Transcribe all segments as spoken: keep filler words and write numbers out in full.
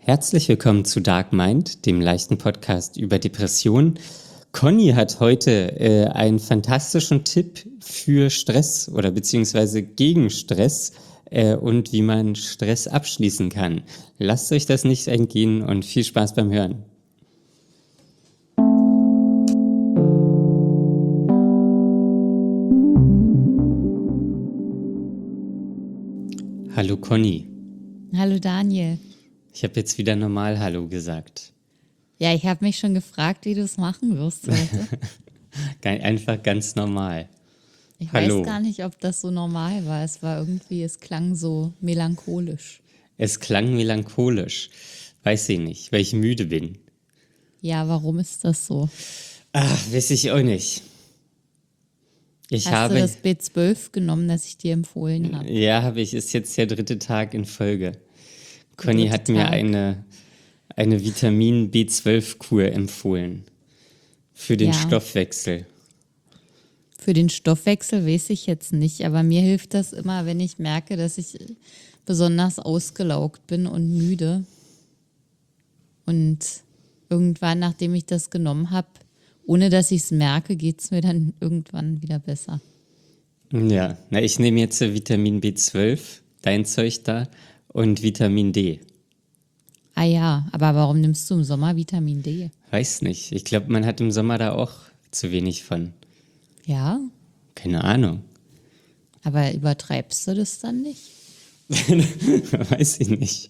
Herzlich willkommen zu Dark Mind, dem leichten Podcast über Depressionen. Conny hat heute äh, einen fantastischen Tipp für Stress oder beziehungsweise gegen Stress äh, und wie man Stress abschließen kann. Lasst euch das nicht entgehen und viel Spaß beim Hören. Hallo Conny. Hallo Daniel. Ich habe jetzt wieder normal Hallo gesagt. Ja, ich habe mich schon gefragt, wie du es machen wirst heute. Einfach ganz normal. Ich Hallo. weiß gar nicht, ob das so normal war. Es war irgendwie, es klang so melancholisch. Es klang melancholisch. Weiß ich nicht, weil ich müde bin. Ja, warum ist das so? Ach, weiß ich auch nicht. Ich Hast habe, du das B zwölf genommen, das ich dir empfohlen habe? ja, habe ich, ist jetzt der dritte Tag in Folge. Conny dritte hat mir Tag. eine, eine Vitamin B zwölf Kur empfohlen. Für den Ja. Stoffwechsel. Für den Stoffwechsel weiß ich jetzt nicht, aber mir hilft das immer, wenn ich merke, dass ich besonders ausgelaugt bin und müde. Und irgendwann, nachdem ich das genommen habe, ohne dass ich es merke, geht es mir dann irgendwann wieder besser. Ja, na, ich nehme jetzt äh, Vitamin B zwölf, dein Zeug da, und Vitamin D. Ah ja, aber warum nimmst du im Sommer Vitamin D? Weiß nicht. Ich glaube, man hat im Sommer da auch zu wenig von. Ja, Keine Ahnung. aber übertreibst du das dann nicht? Weiß ich nicht.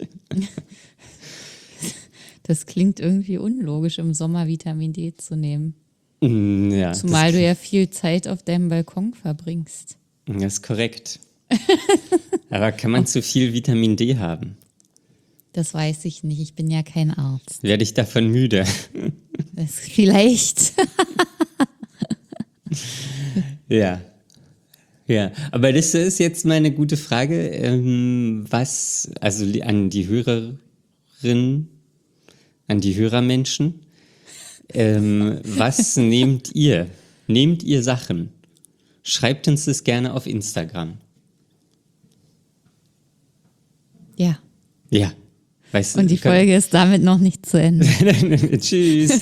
Das klingt irgendwie unlogisch, im Sommer Vitamin D zu nehmen. Mm, Ja, Zumal das, du ja viel Zeit auf deinem Balkon verbringst. das ist korrekt. Aber kann man zu viel Vitamin D haben? Das weiß ich nicht, ich bin ja kein Arzt. Werde ich davon müde? Das vielleicht. Ja. Ja, aber das ist jetzt mal eine gute Frage. Ähm, was, also li- an die Hörerin, an die Hörermenschen, ähm, was nehmt ihr? Nehmt ihr Sachen? Schreibt uns das gerne auf Instagram. Ja, Ja. Weißt du, und die Folge ist damit noch nicht zu Ende. Tschüss.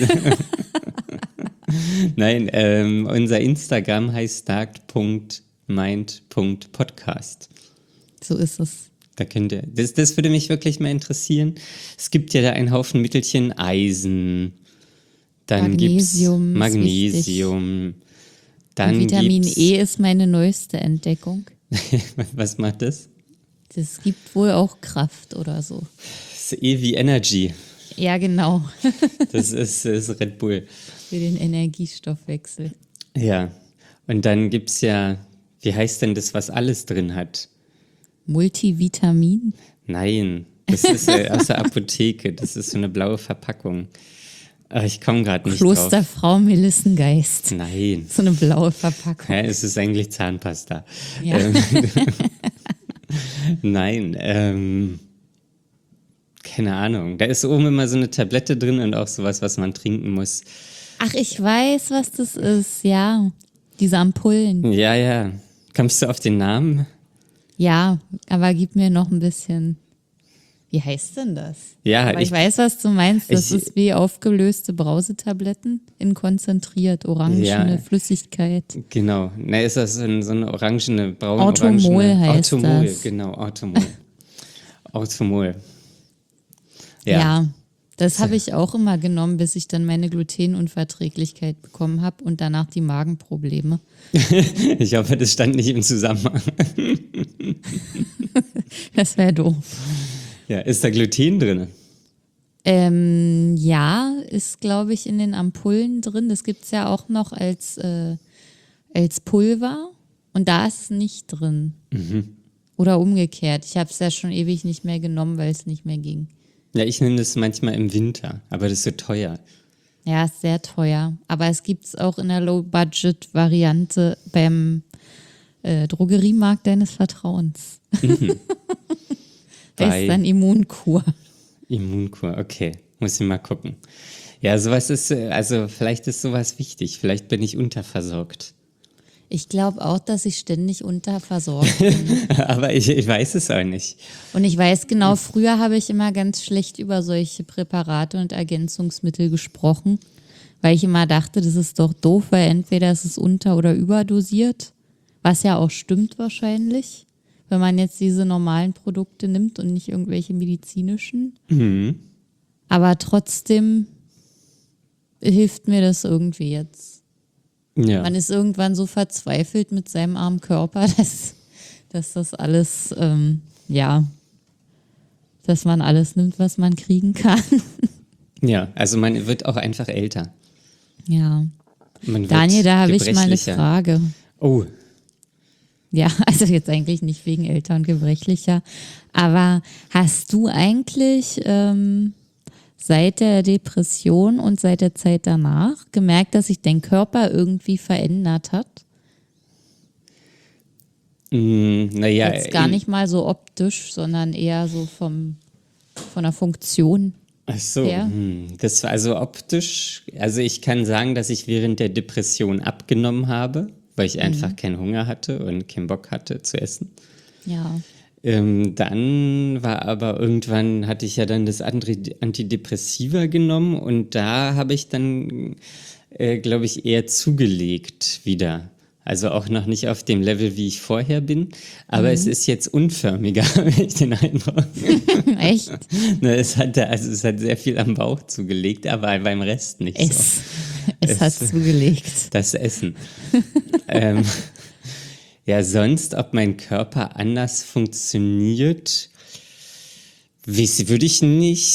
Nein, ähm, unser Instagram heißt dark punkt mind punkt podcast. So ist es. Da könnt ihr, das, das würde mich wirklich mal interessieren. Es gibt ja da einen Haufen Mittelchen, Eisen, dann Magnesium gibt's ist Magnesium, dann Und Vitamin gibt's, E ist meine neueste Entdeckung. was macht das? Das gibt wohl auch Kraft oder so. Das ist E wie Energy. Ja, genau. Das ist, das ist Red Bull. Für den Energiestoffwechsel. Ja, und dann gibt's ja, wie heißt denn das, was alles drin hat? Multivitamin? Nein, das ist äh, aus der Apotheke. Das ist so eine blaue Verpackung. Ah, ich komme gerade nicht drauf. Klosterfrau Melissengeist. Nein, So eine blaue Verpackung. ja, es ist eigentlich Zahnpasta. Ja. Ähm, Nein, ähm, keine Ahnung. Da ist oben immer so eine Tablette drin und auch sowas, was man trinken muss. Ach, ich weiß, was das ist. Ja, diese Ampullen. Ja, ja. Kommst du auf den Namen? Ja, aber gib mir noch ein bisschen. Wie heißt denn das? Ja, Aber ich, ich, weiß, was du meinst. Das ich- ist wie aufgelöste Brausetabletten in konzentriert, orangene Ja. Flüssigkeit. genau. Na, ist das so, ein, so eine orangene, braune, Automol orangene... heißt Automol, das. genau, Automol. Automol. Ja, Ja. das habe ich auch immer genommen, bis ich dann meine Glutenunverträglichkeit bekommen habe und danach die Magenprobleme. Ich hoffe, das stand nicht im Zusammenhang. Das wäre doof. Ja, ist da Gluten drin? Ähm, ja, ist, glaube ich, in den Ampullen drin. Das gibt es ja auch noch als, äh, als Pulver und da ist es nicht drin. Oder umgekehrt. Ich habe es ja schon ewig nicht mehr genommen, weil es nicht mehr ging. Ja, ich nehme das manchmal im Winter, aber das ist so teuer. Ja, ist sehr teuer. Aber es gibt es auch in der Low-Budget-Variante beim äh, Drogeriemarkt deines Vertrauens. Das Bei- ist dann Immunkur. Immunkur, okay. Muss ich mal gucken. Ja, sowas ist, äh, also vielleicht ist sowas wichtig. Vielleicht bin ich unterversorgt. Ich glaube auch, dass ich ständig unterversorgt bin. Aber ich, ich weiß es auch nicht. Und ich weiß genau, früher habe ich immer ganz schlecht über solche Präparate und Ergänzungsmittel gesprochen, weil ich immer dachte, das ist doch doof, weil entweder ist es unter- oder überdosiert, was ja auch stimmt wahrscheinlich, wenn man jetzt diese normalen Produkte nimmt und nicht irgendwelche medizinischen. Mhm. Aber trotzdem hilft mir das irgendwie jetzt. Ja. Man ist irgendwann so verzweifelt mit seinem armen Körper, dass, dass das alles, ähm, ja, dass man alles nimmt, was man kriegen kann. Ja, also man wird auch einfach älter. Ja. Man wird Daniel, da habe ich mal eine gebrechlicher. Frage. Oh, Ja, also jetzt eigentlich nicht wegen älter und gebrechlicher, aber hast du eigentlich ähm, seit der Depression und seit der Zeit danach gemerkt, dass sich dein Körper irgendwie verändert hat? mm, naja. Jetzt gar in- nicht mal so optisch, sondern eher so vom, von der Funktion. Ach so, her. hm, das war also optisch, also ich kann sagen, dass ich während der Depression abgenommen habe, weil ich einfach keinen Hunger hatte und keinen Bock hatte zu essen. Ja. Ähm, dann war aber irgendwann, hatte ich ja dann das Antri- Antidepressiva genommen und da habe ich dann, äh, glaube ich, eher zugelegt wieder. Also auch noch nicht auf dem Level, wie ich vorher bin, aber es ist jetzt unförmiger, habe ich den Eindruck. Echt? Ne, es hat, also es hat sehr viel am Bauch zugelegt, aber beim Rest nicht so. Es, es hat zugelegt. Das Essen. ähm, ja, sonst, ob mein Körper anders funktioniert, wiss- würde ich nicht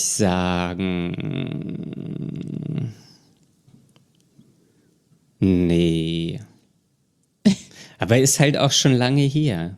sagen. Nee. Aber ist halt auch schon lange her.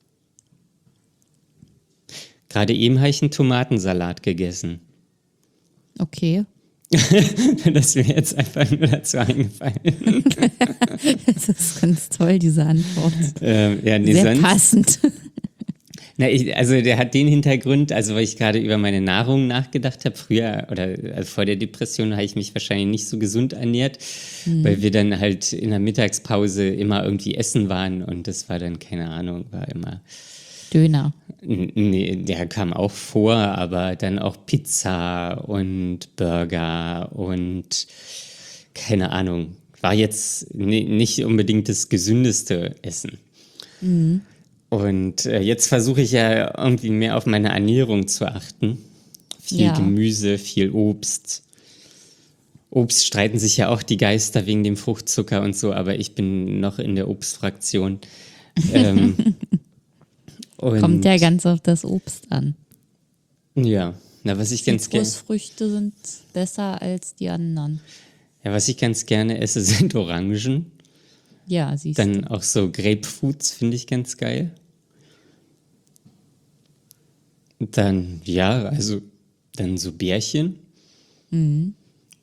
Gerade eben habe ich einen Tomatensalat gegessen. Okay. Das ist mir jetzt einfach nur dazu eingefallen. Das ist ganz toll, diese Antwort. ähm, ja, nee, Sehr sonst, passend. Na, ich, also der hat den Hintergrund, also weil ich gerade über meine Nahrung nachgedacht habe. Früher oder also vor der Depression habe ich mich wahrscheinlich nicht so gesund ernährt, weil wir dann halt in der Mittagspause immer irgendwie essen waren und das war dann, keine Ahnung, war immer, Döner. n- nee, der kam auch vor, aber dann auch Pizza und Burger und keine Ahnung, war jetzt ni- nicht unbedingt das gesündeste Essen. Und äh, jetzt versuche ich ja irgendwie mehr auf meine Ernährung zu achten. Viel Ja. Gemüse, viel Obst. Obst streiten sich ja auch die Geister wegen dem Fruchtzucker und so, aber ich bin noch in der Obstfraktion. ähm, und, Kommt ja ganz auf das Obst an. Ja, na, was ich ganz gerne, Zitrusfrüchte sind besser als die anderen. ja, was ich ganz gerne esse, sind Orangen. Ja, siehst du. Dann auch so Grapefruits finde ich ganz geil. Dann, ja, also dann so Bärchen. Mhm.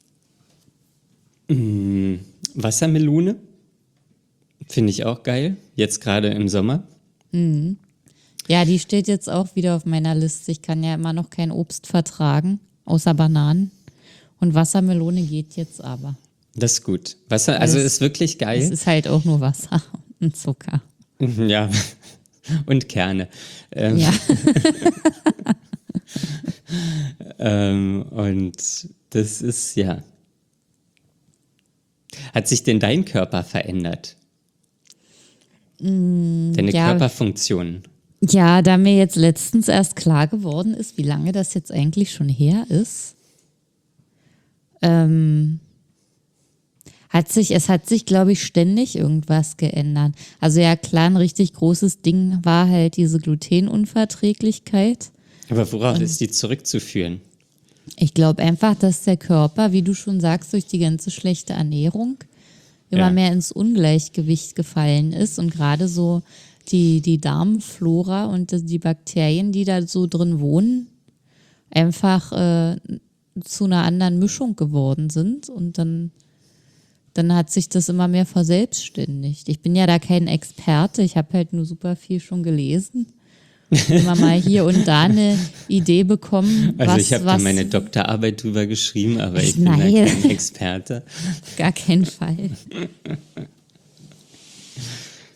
Wassermelone finde ich auch geil. Jetzt gerade im Sommer. Ja, die steht jetzt auch wieder auf meiner Liste. Ich kann ja immer noch kein Obst vertragen, außer Bananen. Und Wassermelone geht jetzt aber. Das ist gut. Wasser, also Es- ist wirklich Es geil. ist halt auch nur Wasser und Zucker. Ja. Und Kerne. Ähm, Ja. ähm, und das ist, ja. Hat sich denn dein Körper verändert? Deine ja. Körperfunktion? Ja, da mir jetzt letztens erst klar geworden ist, wie lange das jetzt eigentlich schon her ist, ähm, hat sich, es hat sich, glaube ich, ständig irgendwas geändert. Also ja, klar, ein richtig großes Ding war halt diese Glutenunverträglichkeit. Aber worauf ist die zurückzuführen? Ich glaube einfach, dass der Körper, wie du schon sagst, durch die ganze schlechte Ernährung immer Ja. mehr ins Ungleichgewicht gefallen ist und gerade so die, die Darmflora und die Bakterien, die da so drin wohnen, einfach äh, zu einer anderen Mischung geworden sind und dann, dann hat sich das immer mehr verselbstständigt. Ich bin ja da kein Experte, ich habe halt nur super viel schon gelesen. Immer mal hier und da eine Idee bekommen, Also was, ich habe da was meine Doktorarbeit drüber geschrieben, aber ich bin Nein. da kein Experte. gar keinen Fall.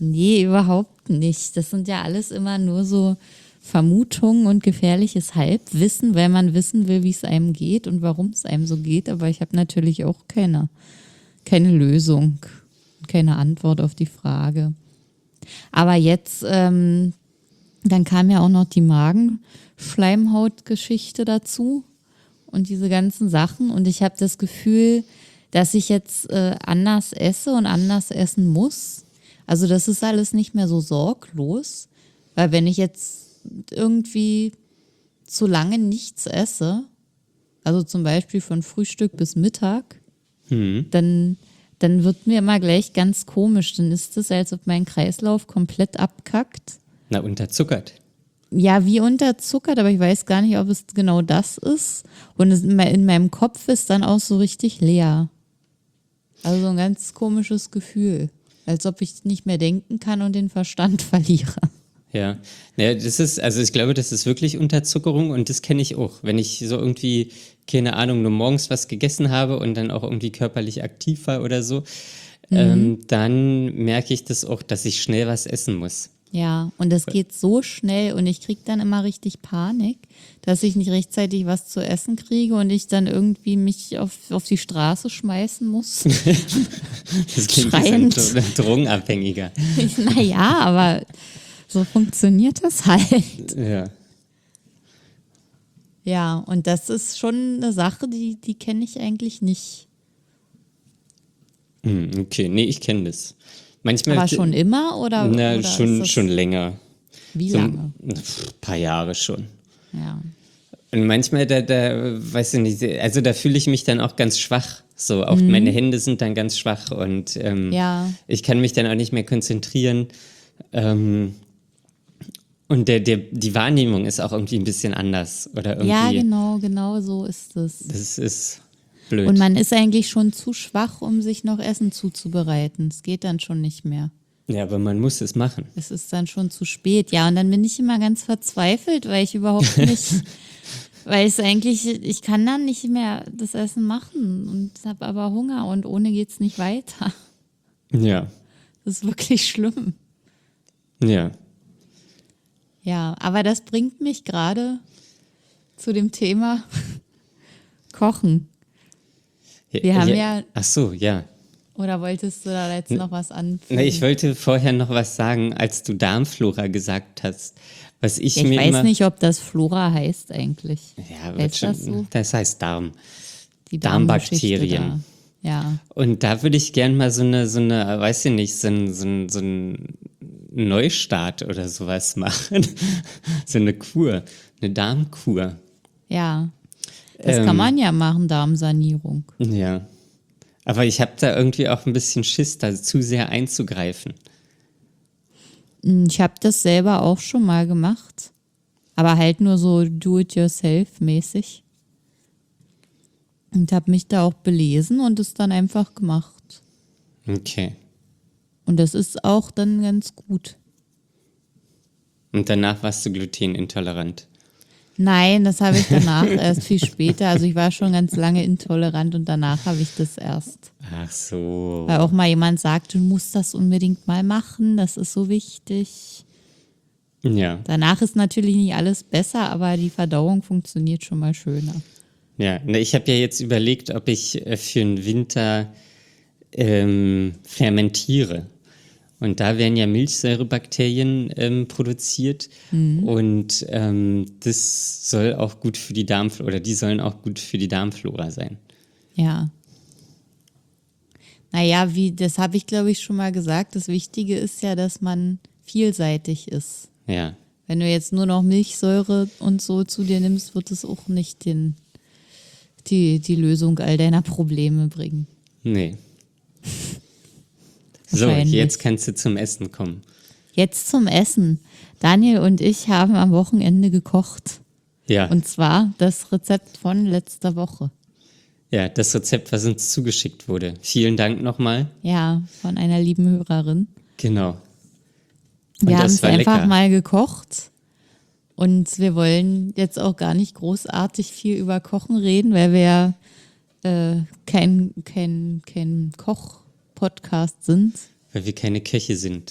Nee, überhaupt nicht. Das sind ja alles immer nur so Vermutungen und gefährliches Halbwissen, weil man wissen will, wie es einem geht und warum es einem so geht. Aber ich habe natürlich auch keine, keine Lösung, keine Antwort auf die Frage. Aber jetzt, ähm, dann kam ja auch noch die Magenschleimhautgeschichte dazu und diese ganzen Sachen. Und ich habe das Gefühl, dass ich jetzt äh, anders esse und anders essen muss. Also das ist alles nicht mehr so sorglos, weil wenn ich jetzt irgendwie zu lange nichts esse, also zum Beispiel von Frühstück bis Mittag, Hm. dann, dann wird mir immer gleich ganz komisch. Dann ist es, als ob mein Kreislauf komplett abkackt. Na, unterzuckert. Ja, wie unterzuckert, aber ich weiß gar nicht, ob es genau das ist. Und es in mei- in meinem Kopf ist dann auch so richtig leer. Also so ein ganz komisches Gefühl. Als ob ich nicht mehr denken kann und den Verstand verliere. Ja, naja, das ist, also ich glaube, das ist wirklich Unterzuckerung und das kenne ich auch. Wenn ich so irgendwie, keine Ahnung, nur morgens was gegessen habe und dann auch irgendwie körperlich aktiv war oder so, ähm, dann merke ich das auch, dass ich schnell was essen muss. Ja, und das geht so schnell und ich kriege dann immer richtig Panik, dass ich nicht rechtzeitig was zu essen kriege und ich dann irgendwie mich auf, auf die Straße schmeißen muss. Das klingt Schreiend. wie so ein Drogenabhängiger. Naja, aber so funktioniert das halt. Ja. Ja, und das ist schon eine Sache, die, die kenne ich eigentlich nicht. Hm, okay, nee, ich kenne das. Manchmal, Aber schon immer oder, na, oder schon, ist das, schon länger. wie So lange? ein paar Jahre schon. Ja. Und manchmal, da, da, weiß ich nicht, also da fühle ich mich dann auch ganz schwach. So, auch meine Hände sind dann ganz schwach und ähm, Ja. ich kann mich dann auch nicht mehr konzentrieren. Ähm, und der, der, die Wahrnehmung ist auch irgendwie ein bisschen anders. Oder irgendwie, Ja, genau, genau so ist es. das ist blöd. Und man ist eigentlich schon zu schwach, um sich noch Essen zuzubereiten. Es geht dann schon nicht mehr. Ja, aber man muss es machen. Es ist dann schon zu spät. Ja, und dann bin ich immer ganz verzweifelt, weil ich überhaupt nicht, weil es eigentlich, ich kann dann nicht mehr das Essen machen und habe aber Hunger und ohne geht's nicht weiter. Ja, Das ist wirklich schlimm. ja. Ja, aber das bringt mich gerade zu dem Thema Kochen. Wir haben ja- Ach so, ja. Oder wolltest du da jetzt noch was anfügen? Nee, ich wollte vorher noch was sagen, als du Darmflora gesagt hast. Was ich, ich mir weiß immer, nicht, ob das Flora heißt eigentlich. Ja, wird heißt schon, das so? das heißt Darm. Die Darmbakterien. Darmgeschichte da. Ja. Und da würde ich gern mal so eine, so eine, weiß ich nicht, so ein, so ein, so ein Neustart oder sowas machen. So eine Kur, eine Darmkur. Ja. Das Ähm. kann man ja machen, Darmsanierung. Ja. Aber ich habe da irgendwie auch ein bisschen Schiss, da zu sehr einzugreifen. Ich habe das selber auch schon mal gemacht. Aber halt nur so do-it-yourself-mäßig. Und habe mich da auch belesen und es dann einfach gemacht. Okay. Und das ist auch dann ganz gut. Und danach warst du glutenintolerant. Nein, das habe ich danach erst viel später. Also ich war schon ganz lange intolerant und danach habe ich das erst. Ach so. Weil auch mal jemand sagt, du musst das unbedingt mal machen, das ist so wichtig. Ja. Danach ist natürlich nicht alles besser, aber die Verdauung funktioniert schon mal schöner. Ja, ne, ich habe ja jetzt überlegt, ob ich äh, für den Winter ähm, fermentiere. Und da werden ja Milchsäurebakterien ähm, produziert und ähm, das soll auch gut für die Darmflora, oder die sollen auch gut für die Darmflora sein. Ja. Naja, wie, das habe ich glaube ich schon mal gesagt. Das Wichtige ist ja, dass man vielseitig ist. Ja, Wenn du jetzt nur noch Milchsäure und so zu dir nimmst, wird es auch nicht den, die, die Lösung all deiner Probleme bringen. nee. So, Wahrscheinlich. jetzt kannst du zum Essen kommen. Jetzt zum Essen. Daniel und ich haben am Wochenende gekocht. Ja, Und zwar das Rezept von letzter Woche. ja, das Rezept, was uns zugeschickt wurde. Vielen Dank nochmal. Ja, von einer lieben Hörerin. Genau. Und Wir haben das es war einfach lecker. mal gekocht. Und wir wollen jetzt auch gar nicht großartig viel über Kochen reden, weil wir ja äh, kein, kein, kein Koch-Podcast sind. Weil wir keine Köche sind.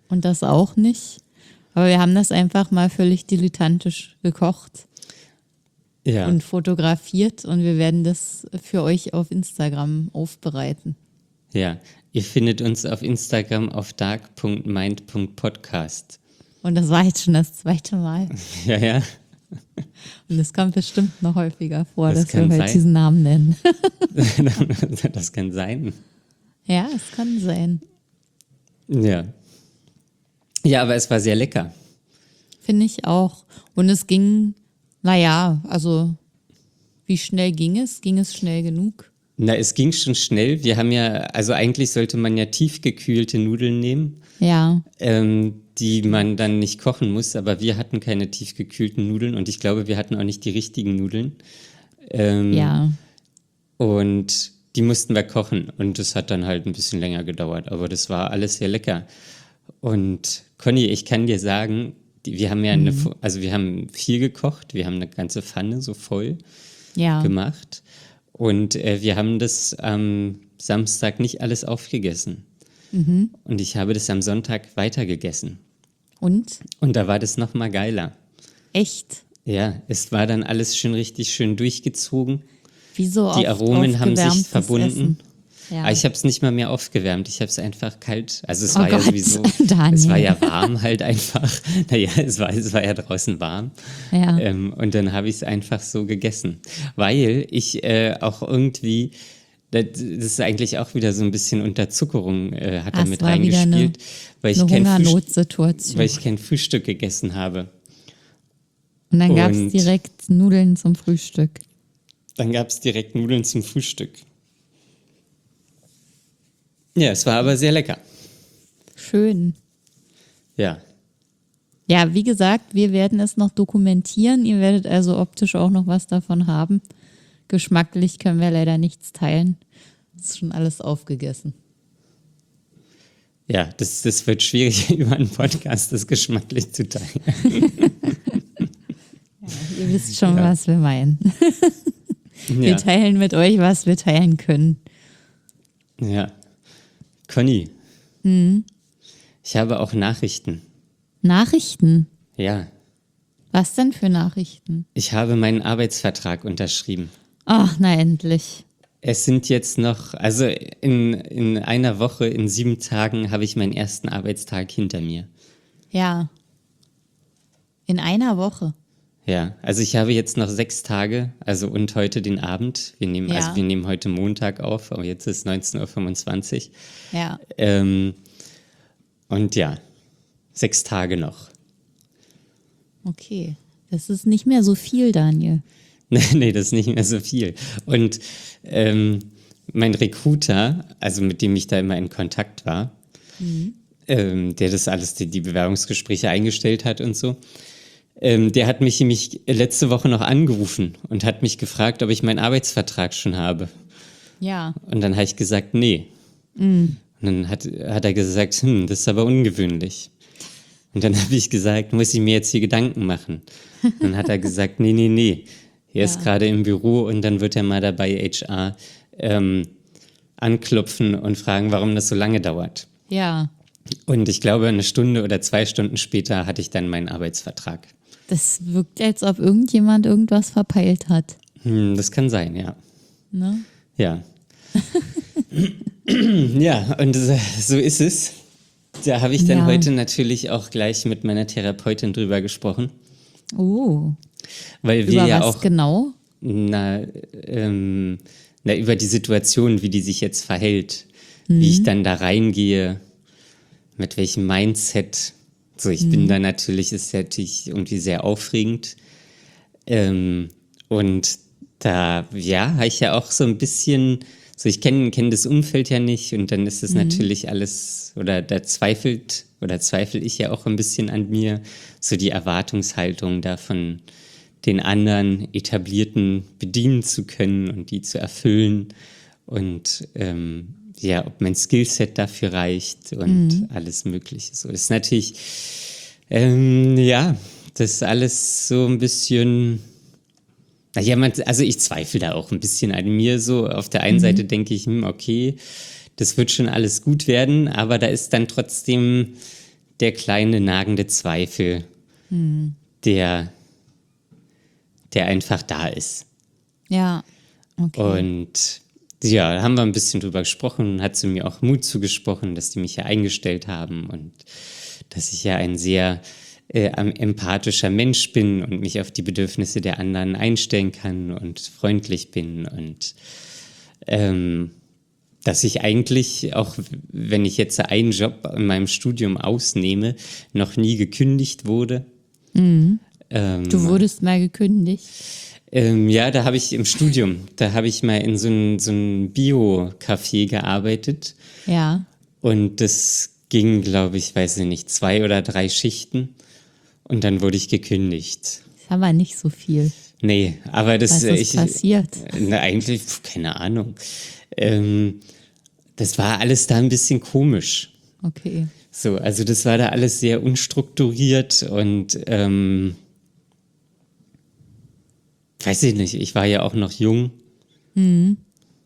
Und das auch nicht. Aber wir haben das einfach mal völlig dilettantisch gekocht Ja, und fotografiert und wir werden das für euch auf Instagram aufbereiten. ja. Ihr findet uns auf Instagram auf dark punkt mind punkt podcast. Und das war jetzt schon das zweite Mal. Ja, ja. Und es kommt bestimmt noch häufiger vor, Das dass wir kann heute sein. diesen Namen nennen. Das kann sein. Ja, es kann sein. Ja. Ja, aber es war sehr lecker. Finde ich auch. Und es ging, naja, also wie schnell ging es? Ging es schnell genug? Na, es ging schon schnell. Wir haben ja, also eigentlich sollte man ja tiefgekühlte Nudeln nehmen, Ja, ähm, die man dann nicht kochen muss, aber wir hatten keine tiefgekühlten Nudeln und ich glaube, wir hatten auch nicht die richtigen Nudeln. Ähm, ja. Und die mussten wir kochen und das hat dann halt ein bisschen länger gedauert, aber das war alles sehr lecker. Und Conny, ich kann dir sagen, die, wir haben ja eine, Fu- also wir haben viel gekocht, wir haben eine ganze Pfanne so voll Ja. gemacht und äh, wir haben das am Samstag nicht alles aufgegessen. Und ich habe das am Sonntag weitergegessen. Und? Und da war das noch mal geiler. Echt? Ja, es war dann alles schön richtig schön durchgezogen. Wieso Die Aromen haben sich verbunden. Ja. Aber ich habe es nicht mal mehr aufgewärmt. Ich habe es einfach kalt. Also es Oh war ja Gott, sowieso, Daniel. es war ja warm halt einfach. Naja, es war, es war ja draußen warm. Ja. Ähm, und dann habe ich es einfach so gegessen. Weil ich äh, auch irgendwie, das, das ist eigentlich auch wieder so ein bisschen Unterzuckerung äh, hat Ah, da es mit war wieder eine- reingespielt. weil, ich Eine kein Frühst- Hungernotsituation. weil ich kein Frühstück gegessen habe. Und dann gab es und- direkt Nudeln zum Frühstück. Dann gab es direkt Nudeln zum Frühstück. Ja, es war aber sehr lecker. Schön. Ja. Ja, wie gesagt, wir werden es noch dokumentieren. Ihr werdet also optisch auch noch was davon haben. Geschmacklich können wir leider nichts teilen. Ist schon alles aufgegessen. Ja, das, das wird schwierig, über einen Podcast das geschmacklich zu teilen. Ihr wisst schon, Ja. was wir meinen. Wir Ja, teilen mit euch, was wir teilen können. ja. Conny, Mhm. ich habe auch Nachrichten. Nachrichten. Ja, Was denn für Nachrichten? ich habe meinen Arbeitsvertrag unterschrieben. Ach, na endlich. Es sind jetzt noch, also in, in einer Woche, in sieben Tagen habe ich meinen ersten Arbeitstag hinter mir. Ja. In einer Woche. Ja, also ich habe jetzt noch sechs Tage, also und heute den Abend. Wir nehmen, Ja. also wir nehmen heute Montag auf, aber jetzt ist neunzehn Uhr fünfundzwanzig. Ja. Ähm, und ja, sechs Tage noch. Okay. Das ist nicht mehr so viel, Daniel. Nee, nee, das ist nicht mehr so viel. Und ähm, mein Recruiter, also mit dem ich da immer in Kontakt war, ähm, der das alles, die, die Bewerbungsgespräche eingestellt hat und so, ähm, der hat mich nämlich letzte Woche noch angerufen und hat mich gefragt, ob ich meinen Arbeitsvertrag schon habe. Ja. Und dann habe ich gesagt, nee. Und dann hat, hat er gesagt, hm, das ist aber ungewöhnlich. Und dann habe ich gesagt, muss ich mir jetzt hier Gedanken machen? Und dann hat er gesagt, nee, nee, nee. Er ist Ja. gerade im Büro und dann wird er mal dabei H R ähm, anklopfen und fragen, warum das so lange dauert. Ja. Und ich glaube, eine Stunde oder zwei Stunden später hatte ich dann meinen Arbeitsvertrag. Das wirkt, als ob irgendjemand irgendwas verpeilt hat. Hm, das kann sein, ja. Ne? Ja. Ja, und so so ist es. Da habe ich dann Ja. heute natürlich auch gleich mit meiner Therapeutin drüber gesprochen, Oh. weil wir Über ja was auch genau? na, ähm, na, über die Situation, wie die sich jetzt verhält, wie ich dann da reingehe, mit welchem Mindset. So, ich bin da natürlich, ist ja natürlich irgendwie sehr aufregend. Ähm, und da, ja, habe ich ja auch so ein bisschen, so ich kenne kenn das Umfeld ja nicht und dann ist es natürlich alles, oder da zweifelt, oder zweifle ich ja auch ein bisschen an mir, so die Erwartungshaltung davon, den anderen Etablierten bedienen zu können und die zu erfüllen und ähm, ja, ob mein Skillset dafür reicht und alles Mögliche. So ist natürlich, ähm, ja, das ist alles so ein bisschen, naja, man, also ich zweifle da auch ein bisschen an mir so. Auf der einen Seite denke ich, hm, okay, das wird schon alles gut werden, aber da ist dann trotzdem der kleine nagende Zweifel, der, der einfach da ist. Ja, okay. Und ja, da haben wir ein bisschen drüber gesprochen, hat sie mir auch Mut zugesprochen, dass die mich ja eingestellt haben und dass ich ja ein sehr äh, empathischer Mensch bin und mich auf die Bedürfnisse der anderen einstellen kann und freundlich bin und ähm, dass ich eigentlich, auch wenn ich jetzt einen Job in meinem Studium ausnehme, noch nie gekündigt wurde. Mhm. Ähm, Du wurdest mal gekündigt. Ähm, ja, da habe ich im Studium, da habe ich mal in so einem so ein Bio-Café gearbeitet Ja. und das ging, glaube ich, weiß ich nicht, zwei oder drei Schichten und dann wurde ich gekündigt. Ist aber nicht so viel. Nee, aber das Was äh, ist ich, passiert? Na, eigentlich, pf, keine Ahnung. Ähm, das war alles da ein bisschen komisch. Okay. So, also das war da alles sehr unstrukturiert und ähm, weiß ich nicht, ich war ja auch noch jung. Mhm.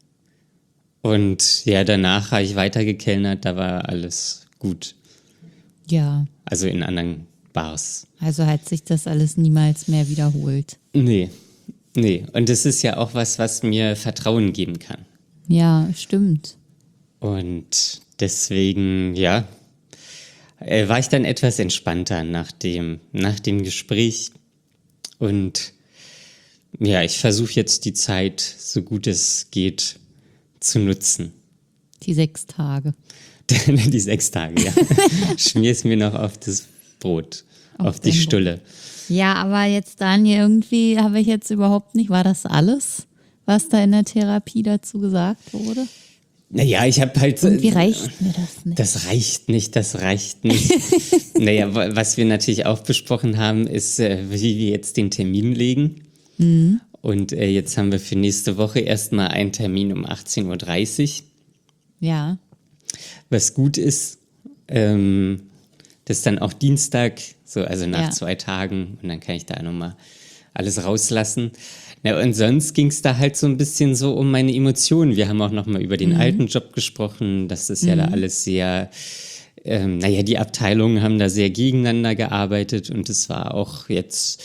Und ja, danach habe ich weitergekellnert, da war alles gut. Ja. Also in anderen Bars. Also hat sich das alles niemals mehr wiederholt. Nee, nee. Und das ist ja auch was, was mir Vertrauen geben kann. Ja, stimmt. Und deswegen, ja, äh, war ich dann etwas entspannter nach dem, nach dem Gespräch. Und ja, ich versuche jetzt die Zeit, so gut es geht, zu nutzen. Die sechs Tage. Die sechs Tage, ja. Schmier es mir noch auf das Brot, auf, Auf die dein Brot. Stulle. Ja, aber jetzt, Daniel, irgendwie habe ich jetzt überhaupt nicht, war das alles, was da in der Therapie dazu gesagt wurde? Naja, ich habe halt. Irgendwie reicht mir das nicht. Das reicht nicht, das reicht nicht. Naja, wa- was wir natürlich auch besprochen haben, ist, äh, wie wir jetzt den Termin legen. Mhm. Und äh, jetzt haben wir für nächste Woche erstmal einen Termin um achtzehn Uhr dreißig. Ja, Was gut ist, ähm, das ist dann auch Dienstag, so, also nach Ja. zwei Tagen. Und dann kann ich da nochmal alles rauslassen. Na, und sonst ging es da halt so ein bisschen so um meine Emotionen. Wir haben auch nochmal über den alten Job gesprochen. Das ist ja da alles sehr, ähm, naja, die Abteilungen haben da sehr gegeneinander gearbeitet. Und es war auch jetzt,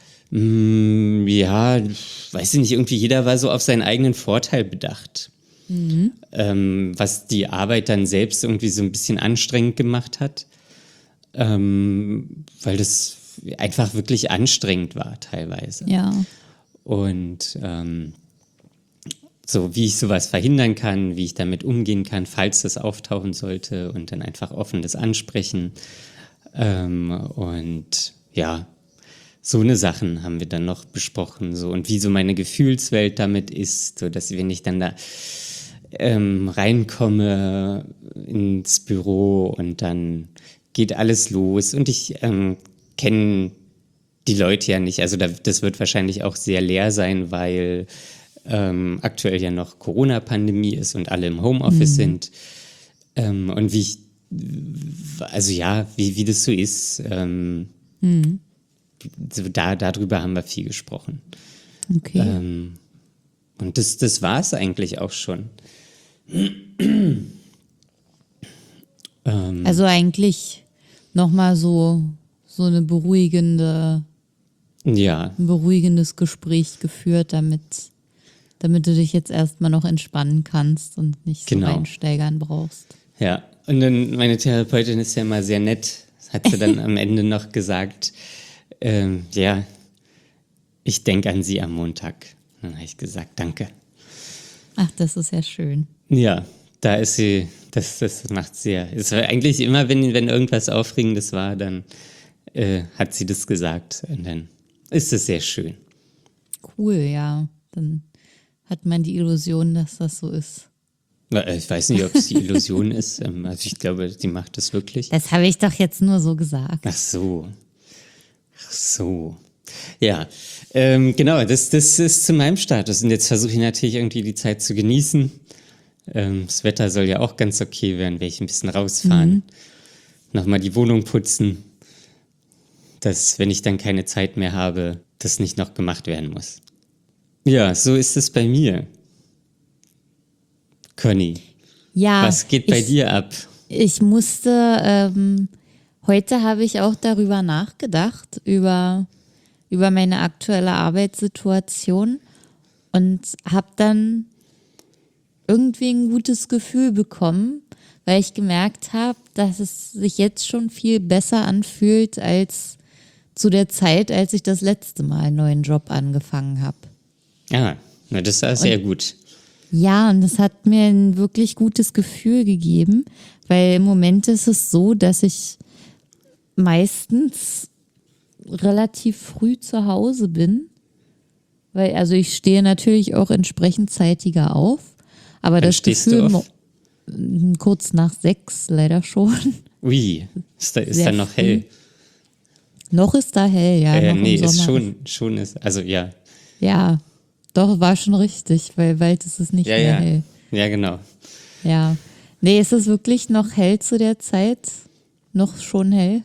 mh, ja, weiß ich nicht, irgendwie jeder war so auf seinen eigenen Vorteil bedacht. Ähm, was die Arbeit dann selbst irgendwie so ein bisschen anstrengend gemacht hat, ähm, weil das einfach wirklich anstrengend war teilweise. ja, Und ähm, so wie ich sowas verhindern kann, wie ich damit umgehen kann, falls das auftauchen sollte und dann einfach offen das ansprechen. Ähm, und ja, so eine Sachen haben wir dann noch besprochen, so und wie so meine Gefühlswelt damit ist, so dass wenn ich dann da ähm, reinkomme ins Büro und dann geht alles los und ich ähm, kenne die Leute ja nicht. Also da, das wird wahrscheinlich auch sehr leer sein, weil ähm, aktuell ja noch Corona-Pandemie ist und alle im Homeoffice sind. Ähm, und wie ich, also ja, wie, wie das so ist, ähm, so da, darüber haben wir viel gesprochen. okay. Ähm, und das, das war es eigentlich auch schon. ähm, Also eigentlich nochmal so, so eine beruhigende, ja, ein beruhigendes Gespräch geführt, damit, damit du dich jetzt erstmal noch entspannen kannst und nicht so Genau. reinsteigern brauchst. ja. Und dann meine Therapeutin ist ja mal sehr nett, hat sie dann am Ende noch gesagt, ähm, ja, ich denke an Sie am Montag. Dann habe ich gesagt, danke. Ach, das ist ja schön. Ja, da ist sie, das, das macht sie ja. Es war eigentlich immer, wenn, wenn irgendwas Aufregendes war, dann äh, hat sie das gesagt. Und dann ist es sehr schön. Cool, ja. Dann hat man die Illusion, dass das so ist. Äh, Ich weiß nicht, ob es die Illusion ist. ähm, Also ich glaube, sie macht das wirklich. Das habe ich doch jetzt nur so gesagt. Ach so. Ach so. Ja, ähm, genau, das, das ist zu meinem Status. Und jetzt versuche ich natürlich irgendwie die Zeit zu genießen. Ähm, das Wetter soll ja auch ganz okay werden, werde ich ein bisschen rausfahren. Nochmal die Wohnung putzen. Dass, wenn ich dann keine Zeit mehr habe, das nicht noch gemacht werden muss. Ja, so ist es bei mir. Conny, Ja, was geht bei ich, dir ab? Ich musste ähm, Heute habe ich auch darüber nachgedacht, über, über meine aktuelle Arbeitssituation und habe dann irgendwie ein gutes Gefühl bekommen, weil ich gemerkt habe, dass es sich jetzt schon viel besser anfühlt als zu der Zeit, als ich das letzte Mal einen neuen Job angefangen habe. Ja, na, das war sehr gut. Ja, und das hat mir ein wirklich gutes Gefühl gegeben, weil im Moment ist es so, dass ich meistens relativ früh zu Hause bin, weil also ich stehe natürlich auch entsprechend zeitiger auf, aber Wann das stehst Gefühl du auf? mo- kurz nach sechs leider schon. Ui, ist da, ist Sehr da noch früh. hell? Noch ist da hell, ja, Äh, noch nee, im ist Sommer. schon, schon ist, also ja. Ja, doch, war schon richtig, weil bald ist es nicht Ja, mehr ja. hell. Ja, genau. Ja. Nee, es ist wirklich noch hell zu der Zeit. Noch schon hell.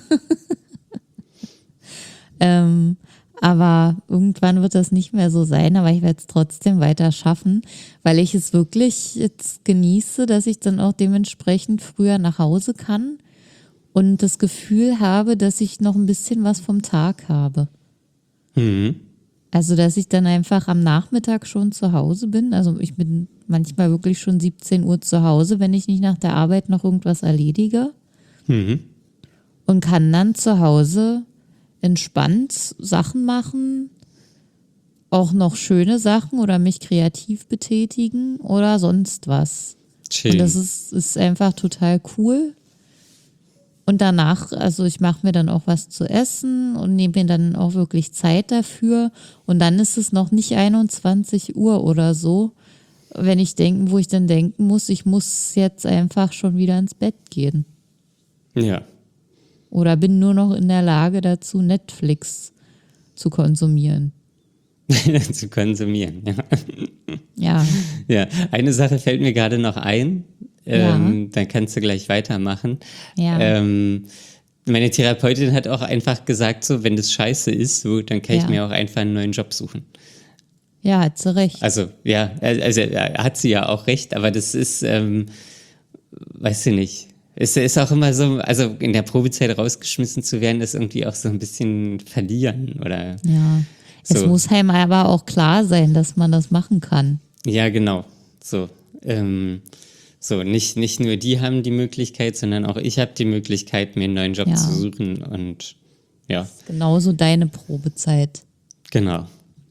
ähm, aber irgendwann wird das nicht mehr so sein, aber ich werde es trotzdem weiter schaffen, weil ich es wirklich jetzt genieße, dass ich dann auch dementsprechend früher nach Hause kann und das Gefühl habe, dass ich noch ein bisschen was vom Tag habe. Mhm. Also, dass ich dann einfach am Nachmittag schon zu Hause bin. Also, ich bin manchmal wirklich schon siebzehn Uhr zu Hause, wenn ich nicht nach der Arbeit noch irgendwas erledige. Mhm. Und kann dann zu Hause entspannt Sachen machen, auch noch schöne Sachen oder mich kreativ betätigen oder sonst was. Schön. Und das ist, ist einfach total cool. Und danach, also ich mache mir dann auch was zu essen und nehme mir dann auch wirklich Zeit dafür. Und dann ist es noch nicht einundzwanzig Uhr oder so, wenn ich denken, wo ich dann denken muss, ich muss jetzt einfach schon wieder ins Bett gehen. Ja. Oder bin nur noch in der Lage dazu, Netflix zu konsumieren. Zu konsumieren, ja. Ja, Ja, eine Sache fällt mir gerade noch ein. Ähm, Dann kannst du gleich weitermachen. Ja. Ähm, meine Therapeutin hat auch einfach gesagt, so, wenn das scheiße ist, so, dann kann ich Ja. mir auch einfach einen neuen Job suchen. ja, hat sie recht. Also, ja, also äh, hat sie ja auch recht, aber das ist, ähm, weiß ich nicht. Es ist auch immer so, also in der Probezeit rausgeschmissen zu werden, ist irgendwie auch so ein bisschen verlieren, oder? Ja. Es So. muss einem aber auch klar sein, dass man das machen kann. Ja, genau. So, ähm, so nicht, nicht nur die haben die Möglichkeit, sondern auch ich habe die Möglichkeit, mir einen neuen Job Ja. zu suchen. Und ja, Genauso deine Probezeit. genau.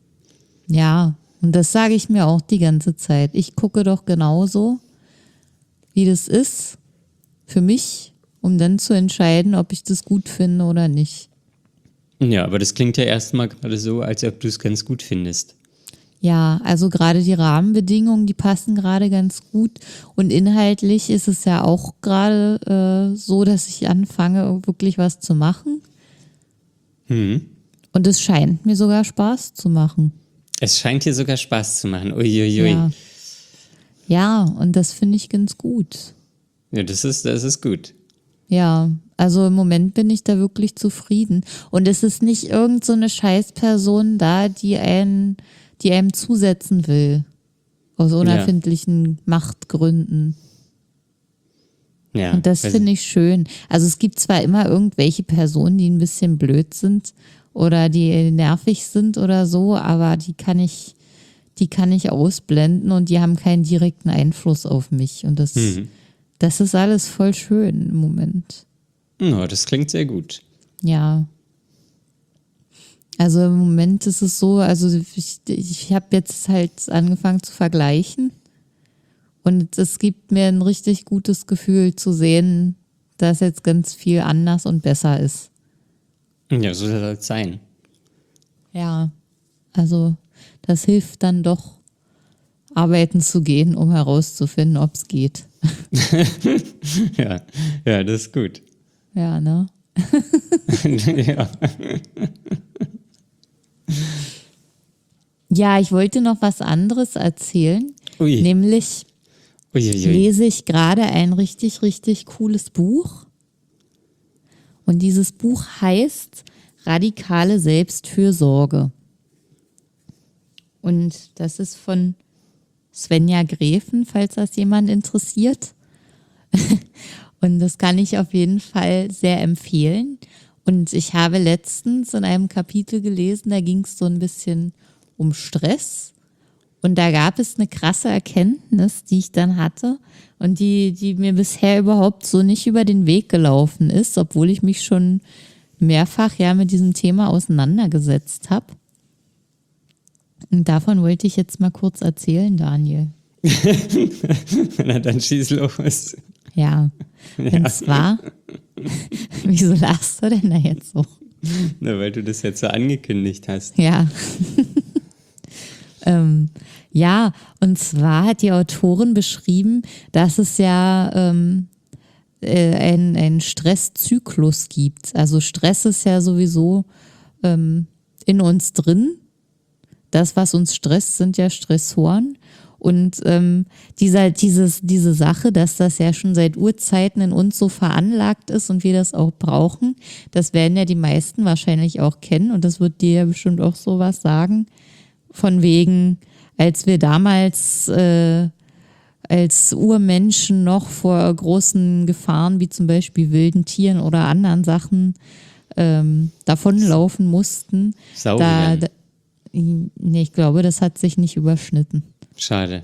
Ja, und das sage ich mir auch die ganze Zeit. Ich gucke doch genauso, wie das ist für mich, um dann zu entscheiden, ob ich das gut finde oder nicht. Ja, aber das klingt ja erstmal gerade so, als ob du es ganz gut findest. Ja, also gerade die Rahmenbedingungen, die passen gerade ganz gut. Und inhaltlich ist es ja auch gerade äh, so, dass ich anfange, wirklich was zu machen. Hm. Und es scheint mir sogar Spaß zu machen. Es scheint dir sogar Spaß zu machen. Uiuiui. Ja. Ja, und das finde ich ganz gut. Ja, das ist, das ist gut. Ja, also im Moment bin ich da wirklich zufrieden. Und es ist nicht irgend so eine Scheißperson da, die einen, die einem zusetzen will. Aus unerfindlichen Machtgründen. Ja. Und das also- finde ich schön. Also es gibt zwar immer irgendwelche Personen, die ein bisschen blöd sind oder die nervig sind oder so, aber die kann ich, die kann ich ausblenden und die haben keinen direkten Einfluss auf mich. Und das, Mhm. das ist alles voll schön im Moment. Ja, das klingt sehr gut. Ja. Also im Moment ist es so, also ich, ich habe jetzt halt angefangen zu vergleichen und es gibt mir ein richtig gutes Gefühl zu sehen, dass jetzt ganz viel anders und besser ist. Ja, so soll es sein. Ja, also das hilft dann doch, arbeiten zu gehen, um herauszufinden, ob es geht. Ja, ja, das ist gut. Ja, ne? Ja. Ja, ich wollte noch was anderes erzählen, Ui. nämlich Uiuiui. lese ich gerade ein richtig, richtig cooles Buch. Und dieses Buch heißt Radikale Selbstfürsorge. Und das ist von Svenja Gräfen, falls das jemand interessiert. Und das kann ich auf jeden Fall sehr empfehlen. Und ich habe letztens in einem Kapitel gelesen, da ging es so ein bisschen um Stress. Und da gab es eine krasse Erkenntnis, die ich dann hatte und die, die mir bisher überhaupt so nicht über den Weg gelaufen ist, obwohl ich mich schon mehrfach ja mit diesem Thema auseinandergesetzt habe. Und davon wollte ich jetzt mal kurz erzählen, Daniel. Na, dann schieß los. Ja, Ja. und zwar, wieso lachst du denn da jetzt so? Na, weil du das jetzt so angekündigt hast. Ja. ähm, ja, und zwar hat die Autorin beschrieben, dass es ja ähm, äh, einen, einen Stresszyklus gibt. Also Stress ist ja sowieso ähm, in uns drin. Das, was uns stresst, sind ja Stressoren. Und ähm, dieser, dieses, diese Sache, dass das ja schon seit Urzeiten in uns so veranlagt ist und wir das auch brauchen, das werden ja die meisten wahrscheinlich auch kennen. Und das wird dir ja bestimmt auch sowas sagen. Von wegen, als wir damals äh, als Urmenschen noch vor großen Gefahren, wie zum Beispiel wilden Tieren oder anderen Sachen, ähm, davonlaufen mussten. Da, Sauriern. da, nee, ich glaube, das hat sich nicht überschnitten. Schade.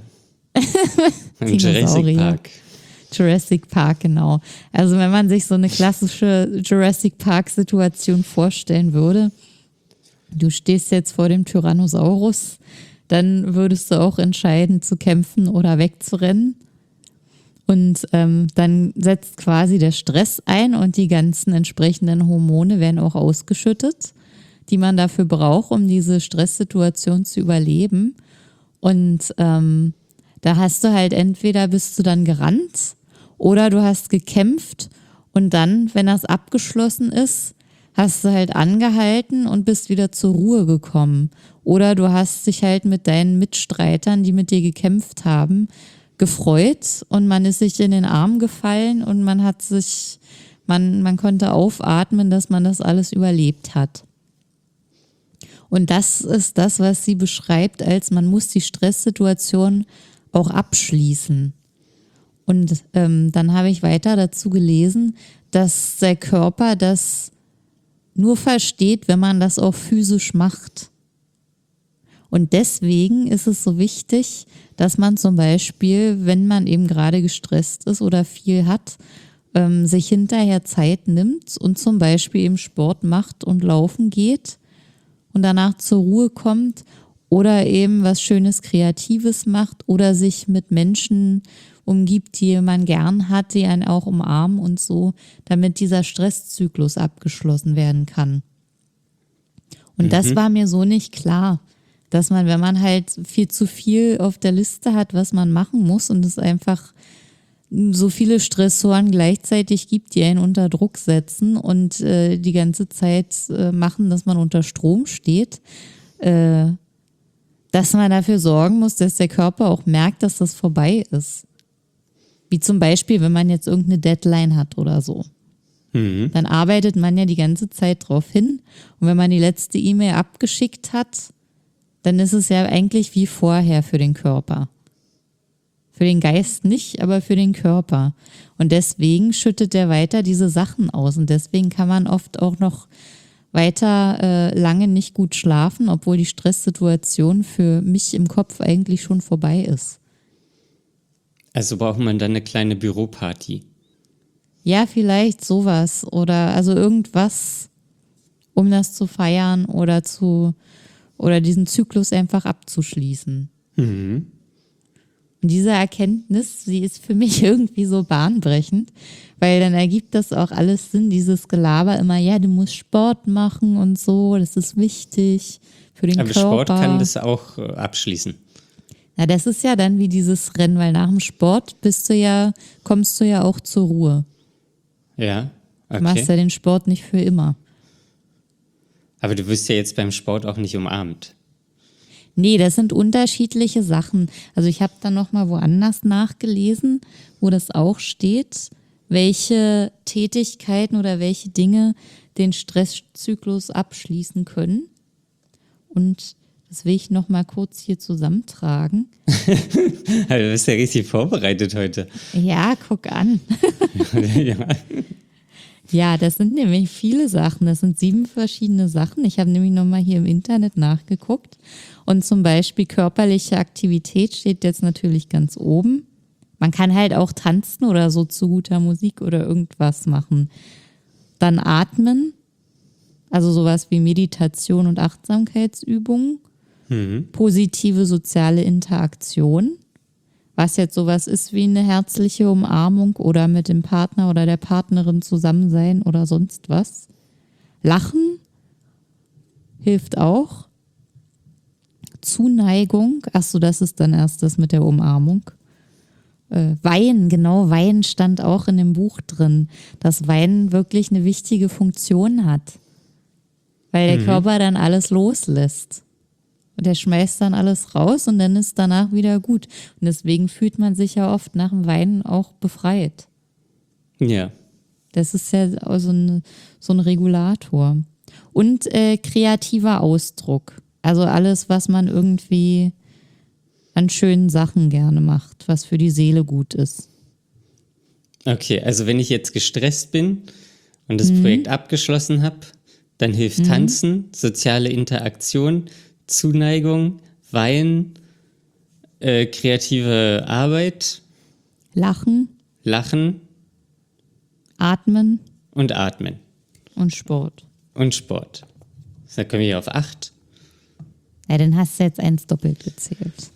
Im Jurassic Dinosaurier. Park. Jurassic Park, genau. Also wenn man sich so eine klassische Jurassic Park-Situation vorstellen würde, du stehst jetzt vor dem Tyrannosaurus, dann würdest du auch entscheiden, zu kämpfen oder wegzurennen. Und ähm, dann setzt quasi der Stress ein und die ganzen entsprechenden Hormone werden auch ausgeschüttet, die man dafür braucht, um diese Stresssituation zu überleben. Und ähm, da hast du halt entweder bist du dann gerannt oder du hast gekämpft und dann, wenn das abgeschlossen ist, hast du halt angehalten und bist wieder zur Ruhe gekommen. Oder du hast dich halt mit deinen Mitstreitern, die mit dir gekämpft haben, gefreut und man ist sich in den Arm gefallen und man hat sich, man, man konnte aufatmen, dass man das alles überlebt hat. Und das ist das, was sie beschreibt, als man muss die Stresssituation auch abschließen. Und ähm, dann habe ich weiter dazu gelesen, dass der Körper das nur versteht, wenn man das auch physisch macht. Und deswegen ist es so wichtig, dass man zum Beispiel, wenn man eben gerade gestresst ist oder viel hat, ähm, sich hinterher Zeit nimmt und zum Beispiel eben Sport macht und laufen geht und danach zur Ruhe kommt oder eben was Schönes Kreatives macht oder sich mit Menschen umgibt, die man gern hat, die einen auch umarmen und so, damit dieser Stresszyklus abgeschlossen werden kann. Und Mhm. das war mir so nicht klar, dass man, wenn man halt viel zu viel auf der Liste hat, was man machen muss und es einfach so viele Stressoren gleichzeitig gibt, die einen unter Druck setzen und äh, die ganze Zeit äh, machen, dass man unter Strom steht, äh, dass man dafür sorgen muss, dass der Körper auch merkt, dass das vorbei ist. Wie zum Beispiel, wenn man jetzt irgendeine Deadline hat oder so. Mhm. Dann arbeitet man ja die ganze Zeit drauf hin. Und wenn man die letzte E-Mail abgeschickt hat, dann ist es ja eigentlich wie vorher für den Körper. Für den Geist nicht, aber für den Körper. Und deswegen schüttet er weiter diese Sachen aus. Und deswegen kann man oft auch noch weiter äh, lange nicht gut schlafen, obwohl die Stresssituation für mich im Kopf eigentlich schon vorbei ist. Also braucht man dann eine kleine Büroparty. Ja, vielleicht sowas oder also irgendwas, um das zu feiern oder zu oder diesen Zyklus einfach abzuschließen. Mhm. Und diese Erkenntnis, sie ist für mich irgendwie so bahnbrechend, weil dann ergibt das auch alles Sinn, dieses Gelaber immer, ja, du musst Sport machen und so, das ist wichtig für den Aber Körper. Sport kann das auch äh, abschließen. Ja, das ist ja dann wie dieses Rennen, weil nach dem Sport bist du ja, kommst du ja auch zur Ruhe. Ja, Du machst okay. ja den Sport nicht für immer. Aber du wirst ja jetzt beim Sport auch nicht umarmt. Nee, das sind unterschiedliche Sachen. Also ich habe dann nochmal woanders nachgelesen, wo das auch steht, welche Tätigkeiten oder welche Dinge den Stresszyklus abschließen können. Und Das will ich noch mal kurz hier zusammentragen. Also, du bist ja richtig vorbereitet heute. Ja, guck an. Ja. Ja, das sind nämlich viele Sachen. Das sind sieben verschiedene Sachen. Ich habe nämlich nochmal hier im Internet nachgeguckt. Und zum Beispiel körperliche Aktivität steht jetzt natürlich ganz oben. Man kann halt auch tanzen oder so zu guter Musik oder irgendwas machen. Dann atmen, also sowas wie Meditation und Achtsamkeitsübungen. Mhm. Positive soziale Interaktion. Was jetzt sowas ist wie eine herzliche Umarmung oder mit dem Partner oder der Partnerin zusammen sein oder sonst was. Lachen hilft auch. Zuneigung, ach so, das ist dann erst das mit der Umarmung. Äh, Weinen, genau, Weinen stand auch in dem Buch drin, dass Weinen wirklich eine wichtige Funktion hat. Weil der Mhm. Körper dann alles loslässt. Und der schmeißt dann alles raus und dann ist danach wieder gut. Und deswegen fühlt man sich ja oft nach dem Weinen auch befreit. Ja. Das ist ja auch so ein, so ein Regulator. Und äh, kreativer Ausdruck. Also alles, was man irgendwie an schönen Sachen gerne macht, was für die Seele gut ist. Okay, also wenn ich jetzt gestresst bin und das Mhm. Projekt abgeschlossen habe, dann hilft Tanzen, soziale Interaktion, Zuneigung, Weinen, äh, kreative Arbeit, Lachen, Lachen Atmen und Atmen und Sport. und Sport. Da kommen wir auf acht. Ja, dann hast du jetzt eins doppelt gezählt.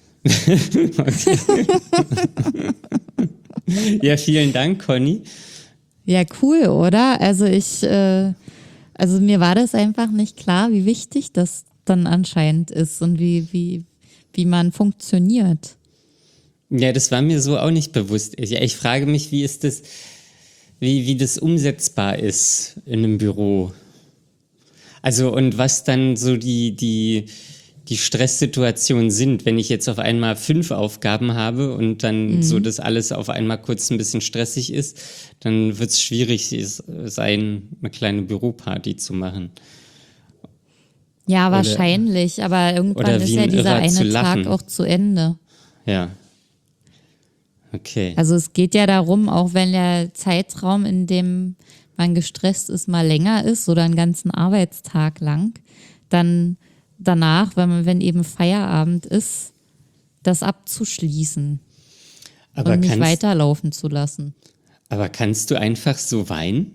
Ja, vielen Dank, Conny. Ja, cool, oder? Also ich, äh, also mir war das einfach nicht klar, wie wichtig das dann anscheinend ist und wie, wie, wie man funktioniert. Ja, das war mir so auch nicht bewusst. Ich, ich frage mich, wie ist das, wie, wie das umsetzbar ist in einem Büro. Also und was dann so die, die, die Stresssituationen sind, wenn ich jetzt auf einmal fünf Aufgaben habe und dann Mhm. so das alles auf einmal kurz ein bisschen stressig ist, dann wird es schwierig es- sein, eine kleine Büroparty zu machen. Ja, Oder- wahrscheinlich, aber irgendwann oder ist wie ja ein dieser Irrer zu eine Tag lachen. auch zu Ende. Ja. Okay. Also es geht ja darum, auch wenn der Zeitraum, in dem man gestresst ist, mal länger ist oder einen ganzen Arbeitstag lang, dann danach, wenn man, wenn eben Feierabend ist, das abzuschließen Aber und nicht kannst, weiterlaufen zu lassen. aber kannst du einfach so weinen?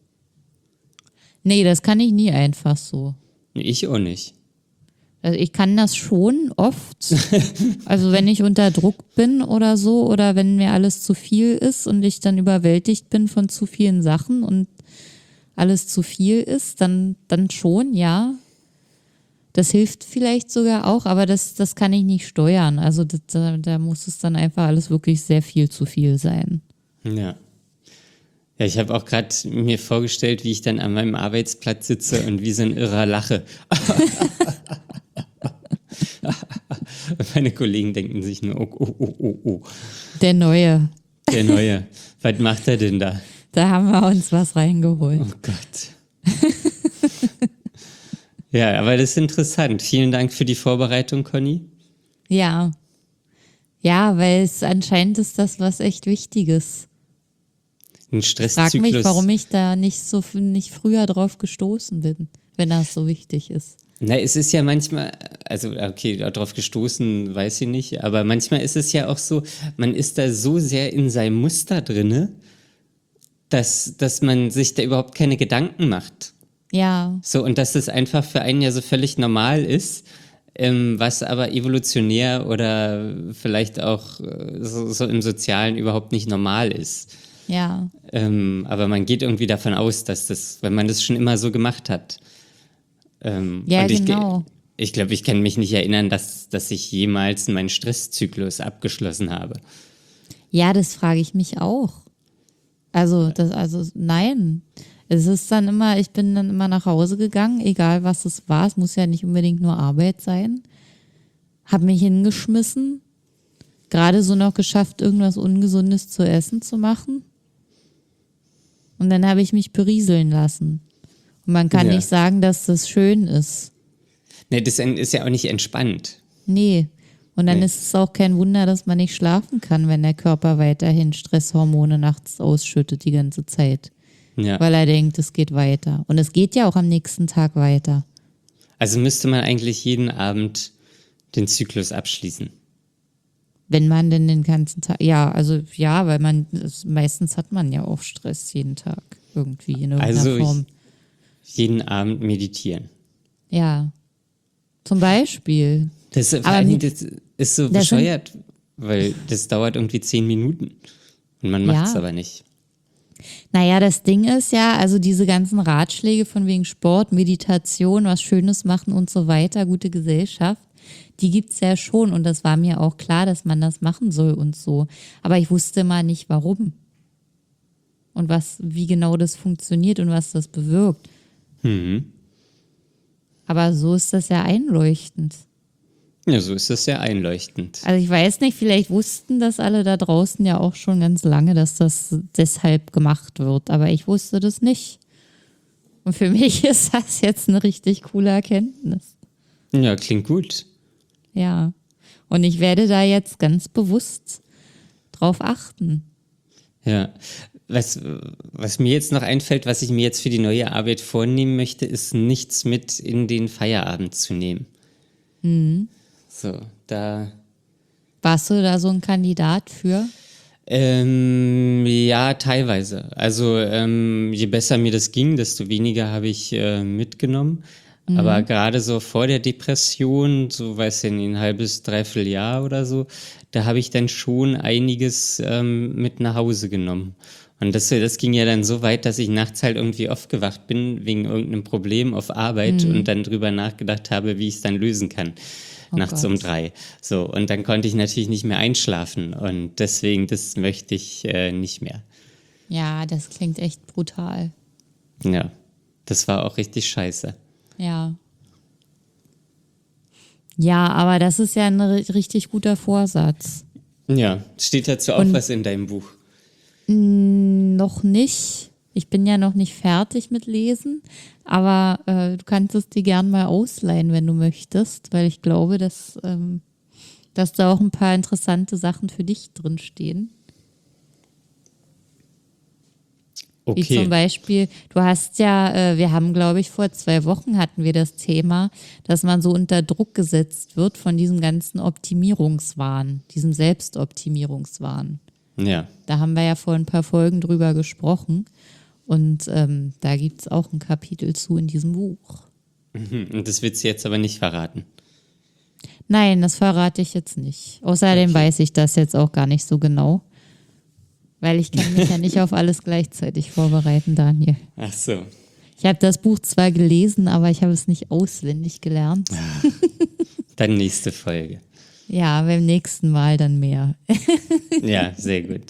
Nee, das kann ich nie einfach so. Ich auch nicht. Also ich kann das schon oft. Also wenn ich unter Druck bin oder so oder wenn mir alles zu viel ist und ich dann überwältigt bin von zu vielen Sachen und alles zu viel ist, dann, dann schon, ja. Das hilft vielleicht sogar auch, aber das, das kann ich nicht steuern. Also das, da, da muss es dann einfach alles wirklich sehr viel zu viel sein. Ja. Ja, ich habe auch gerade mir vorgestellt, wie ich dann an meinem Arbeitsplatz sitze und wie so ein Irrer lache. Meine Kollegen denken sich nur, oh, oh, oh, oh, oh. Der Neue, Der Neue. Was macht er denn da? da haben wir uns was reingeholt. Oh Gott. Ja, aber das ist interessant. Vielen Dank für die Vorbereitung, Conny. Ja. Ja, weil es anscheinend ist das was echt Wichtiges. Ein Frag Stresszyklus. mich, warum ich da nicht so nicht früher drauf gestoßen bin, wenn das so wichtig ist. Na, es ist ja manchmal, also okay, darauf gestoßen, weiß ich nicht, aber manchmal ist es ja auch so, man ist da so sehr in seinem Muster drinne, dass, dass man sich da überhaupt keine Gedanken macht. Ja, So, und dass es einfach für einen ja so völlig normal ist, ähm, was aber evolutionär oder vielleicht auch äh, so, so im Sozialen überhaupt nicht normal ist. ja, Ähm, aber man geht irgendwie davon aus, dass das, wenn man das schon immer so gemacht hat. Ähm, Ja, und ich, ge- genau. Ich glaube, ich kann mich nicht erinnern, dass, dass ich jemals meinen Stresszyklus abgeschlossen habe. ja, das frage ich mich auch. Also, das, also nein. Es ist dann immer, ich bin dann immer nach Hause gegangen, egal was es war. Es muss ja nicht unbedingt nur Arbeit sein. Hab mich hingeschmissen, gerade so noch geschafft, irgendwas Ungesundes zu essen zu machen. Und dann habe ich mich berieseln lassen. Und man kann Ja. nicht sagen, dass das schön ist. Ne, das ist ja auch nicht entspannt. Nee. Und dann Nee. ist es auch kein Wunder, dass man nicht schlafen kann, wenn der Körper weiterhin Stresshormone nachts ausschüttet die ganze Zeit. Ja. Weil er denkt, es geht weiter. Und es geht ja auch am nächsten Tag weiter. Also müsste man eigentlich jeden Abend den Zyklus abschließen. Wenn man denn den ganzen Tag, ja, also ja, weil man, das, meistens hat man ja auch Stress jeden Tag irgendwie in irgendeiner Also Form. ich, jeden Abend meditieren. Ja, zum Beispiel. Das, vor Aber allen mi- Dingen, das ist so das sind- bescheuert, weil das dauert irgendwie zehn Minuten. Und man macht es Ja. aber nicht. Naja, das Ding ist ja, also diese ganzen Ratschläge von wegen Sport, Meditation, was Schönes machen und so weiter, gute Gesellschaft, die gibt's ja schon und das war mir auch klar, dass man das machen soll und so. Aber ich wusste mal nicht, warum. Und was, wie genau das funktioniert und was das bewirkt. Mhm. Aber so ist das ja einleuchtend. Ja, so ist das sehr einleuchtend. Also ich weiß nicht, vielleicht wussten das alle da draußen ja auch schon ganz lange, dass das deshalb gemacht wird, aber ich wusste das nicht. Und für mich ist das jetzt eine richtig coole Erkenntnis. Ja, klingt gut. Ja. Und ich werde da jetzt ganz bewusst drauf achten. Ja. Was, was mir jetzt noch einfällt, was ich mir jetzt für die neue Arbeit vornehmen möchte, ist nichts mit in den Feierabend zu nehmen. Mhm. So, da. Warst du da so ein Kandidat für? Ähm, ja, teilweise. Also ähm, je besser mir das ging, desto weniger habe ich äh, mitgenommen. Aber gerade so vor der Depression, so weiß ich nicht, ein halbes, dreiviertel Jahr oder so, da habe ich dann schon einiges ähm, mit nach Hause genommen. Und das, das ging ja dann so weit, dass ich nachts halt irgendwie aufgewacht bin wegen irgendeinem Problem auf Arbeit und dann drüber nachgedacht habe, wie ich es dann lösen kann. Oh nachts Gott. um drei. So, und dann konnte ich natürlich nicht mehr einschlafen. Und deswegen, das möchte ich äh, nicht mehr. Ja, das klingt echt brutal. Ja, das war auch richtig scheiße. Ja. Ja, aber das ist ja ein ri- richtig guter Vorsatz. Ja, steht dazu auch Und- was in deinem Buch. Noch nicht. Ich bin ja noch nicht fertig mit Lesen, aber äh, du kannst es dir gern mal ausleihen, wenn du möchtest, weil ich glaube, dass, ähm, dass da auch ein paar interessante Sachen für dich drinstehen. Wie zum Okay. Beispiel, du hast ja, äh, wir haben, glaube ich, vor zwei Wochen hatten wir das Thema, dass man so unter Druck gesetzt wird von diesem ganzen Optimierungswahn, diesem Selbstoptimierungswahn. Ja. Da haben wir ja vor ein paar Folgen drüber gesprochen. Und ähm, da gibt es auch ein Kapitel zu in diesem Buch. Mhm. Und das willst du jetzt aber nicht verraten. Nein, das verrate ich jetzt nicht. Außerdem Okay. weiß ich das jetzt auch gar nicht so genau. Weil ich kann mich ja nicht auf alles gleichzeitig vorbereiten, Daniel. Ach so. Ich habe das Buch zwar gelesen, aber ich habe es nicht auswendig gelernt. Dann nächste Folge. Ja, beim nächsten Mal dann mehr. Ja, sehr gut.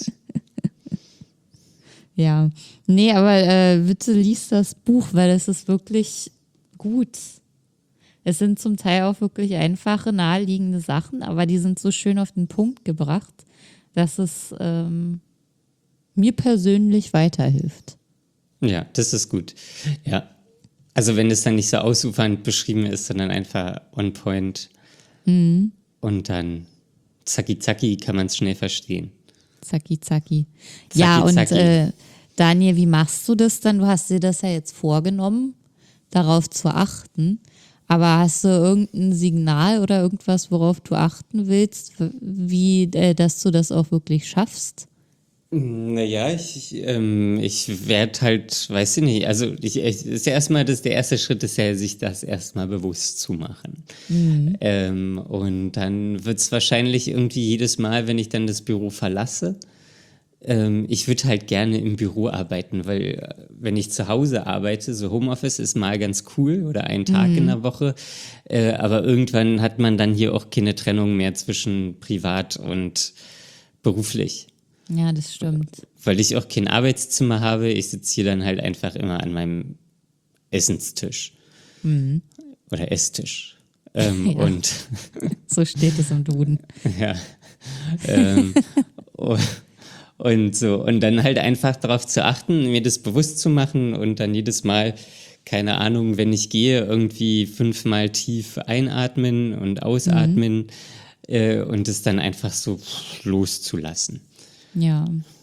Ja, nee, aber äh, bitte lies das Buch, weil es ist wirklich gut. Es sind zum Teil auch wirklich einfache, naheliegende Sachen, aber die sind so schön auf den Punkt gebracht, dass es ähm, mir persönlich weiterhilft. Ja, das ist gut. Ja. Also wenn es dann nicht so ausufernd beschrieben ist, sondern einfach on point. Mhm. Und dann zacki zacki kann man es schnell verstehen. Zacki, zacki. Ja, Zacki, und zacki. äh, Daniel, wie machst du das dann? Du hast dir das ja jetzt vorgenommen, darauf zu achten. Aber hast du irgendein Signal oder irgendwas, worauf du achten willst, wie, äh, dass du das auch wirklich schaffst? Naja, ich, ähm, ich werde halt, weiß ich nicht, also ich, ich, ist ja erstmal, das, der erste Schritt ist ja, sich das erstmal bewusst zu machen. Ähm, und dann wird es wahrscheinlich irgendwie jedes Mal, wenn ich dann das Büro verlasse, ähm, ich würde halt gerne im Büro arbeiten, weil äh, wenn ich zu Hause arbeite, so Homeoffice ist mal ganz cool oder einen Tag in der Woche, äh, aber irgendwann hat man dann hier auch keine Trennung mehr zwischen privat und beruflich. Ja, das stimmt. Weil ich auch kein Arbeitszimmer habe, ich sitze hier dann halt einfach immer an meinem Essenstisch. Oder Esstisch. Ähm, Ja. Und So steht es im Duden. ja. ähm, o- und so. Und dann halt einfach darauf zu achten, mir das bewusst zu machen und dann jedes Mal keine Ahnung, wenn ich gehe, irgendwie fünfmal tief einatmen und ausatmen mhm. äh, und es dann einfach so loszulassen. Ja.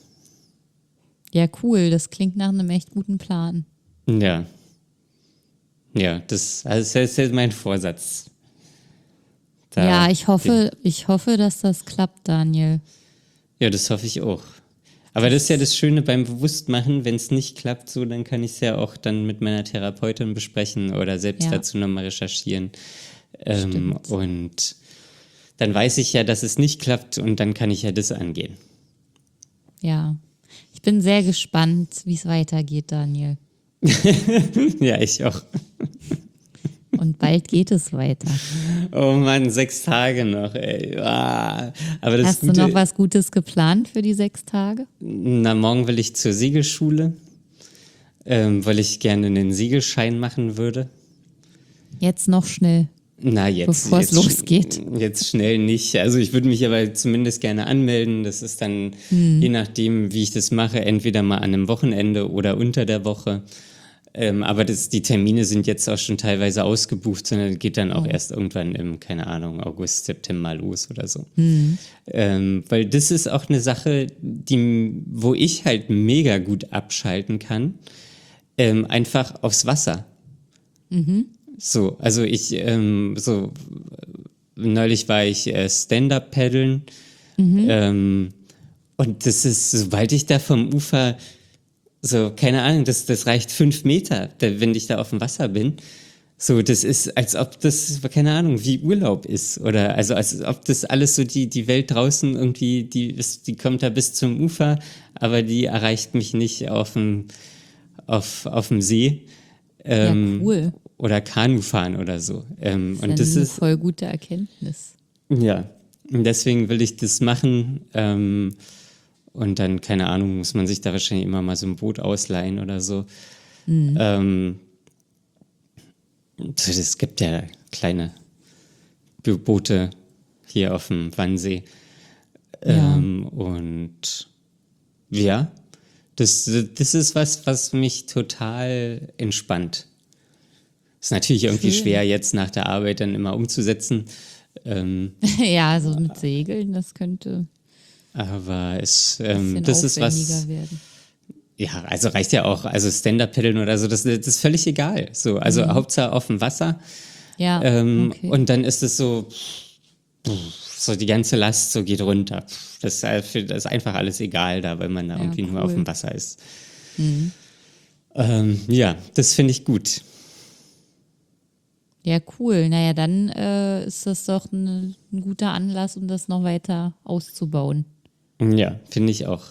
Ja, cool. Das klingt nach einem echt guten Plan. Ja. Ja, das, also das ist jetzt mein Vorsatz. Da ja, ich hoffe, ich hoffe, dass das klappt, Daniel. Ja, das hoffe ich auch. Aber das ist ja das Schöne beim Bewusstmachen, wenn es nicht klappt, so, dann kann ich es ja auch dann mit meiner Therapeutin besprechen oder selbst Ja. dazu nochmal recherchieren. Ähm, und dann weiß ich ja, dass es nicht klappt und dann kann ich ja das angehen. Ja, ich bin sehr gespannt, wie es weitergeht, Daniel. Ja, ich auch. Und bald geht es weiter. Oh Mann, sechs Tage noch, ey. Ah. Aber das Hast Gute, du noch was Gutes geplant für die sechs Tage? Na, morgen will ich zur Segelschule, ähm, weil ich gerne einen Segelschein machen würde. Jetzt noch schnell, Na, jetzt. bevor es jetzt losgeht. sch- Jetzt schnell nicht. Also ich würde mich aber zumindest gerne anmelden. Das ist dann, Hm. je nachdem, wie ich das mache, entweder mal an einem Wochenende oder unter der Woche. Ähm, aber das, die Termine sind jetzt auch schon teilweise ausgebucht, sondern geht dann auch Oh. erst irgendwann im, keine Ahnung, August, September los oder so. Hm. Ähm, weil das ist auch eine Sache, die, wo ich halt mega gut abschalten kann. Ähm, einfach aufs Wasser. Mhm. So, also ich, ähm, so, neulich war ich äh, Stand-Up paddeln Mhm. ähm, und das ist, sobald ich da vom Ufer, so, keine Ahnung, das, das reicht fünf Meter, da, wenn ich da auf dem Wasser bin. So, das ist, als ob das, keine Ahnung, wie Urlaub ist. Oder also als ob das alles so die, die Welt draußen irgendwie, die ist, die kommt da bis zum Ufer, aber die erreicht mich nicht auf dem, auf, auf dem See. Ähm, Ja, cool. Oder Kanufahren oder so. Ähm, Das und ist das eine ist, voll gute Erkenntnis. ja, und deswegen will ich das machen. Ähm, und dann, keine Ahnung, muss man sich da wahrscheinlich immer mal so ein Boot ausleihen oder so. Mhm. Ähm, so, es gibt ja kleine Bo- Boote hier auf dem Wannsee. Ja. Ähm, und ja, das, das ist was, was mich total entspannt. Ist natürlich irgendwie Schön. schwer, jetzt nach der Arbeit dann immer umzusetzen. Ähm, Ja, so mit Segeln, das könnte aber es, ein ähm, bisschen das ist aufwendiger was, werden. ja, also reicht ja auch, also Stand-Up-Paddeln oder so, das, das ist völlig egal. So, also Hauptsache auf dem Wasser. Ja, Ähm, okay. Und dann ist es so, so die ganze Last so geht runter. Das ist, halt für- das ist einfach alles egal da, wenn man da Ja, irgendwie nur cool. auf dem Wasser ist. Ähm, ja, das finde ich gut. Ja, cool. Naja, dann äh, ist das doch ein, ein guter Anlass, um das noch weiter auszubauen. Ja, finde ich auch.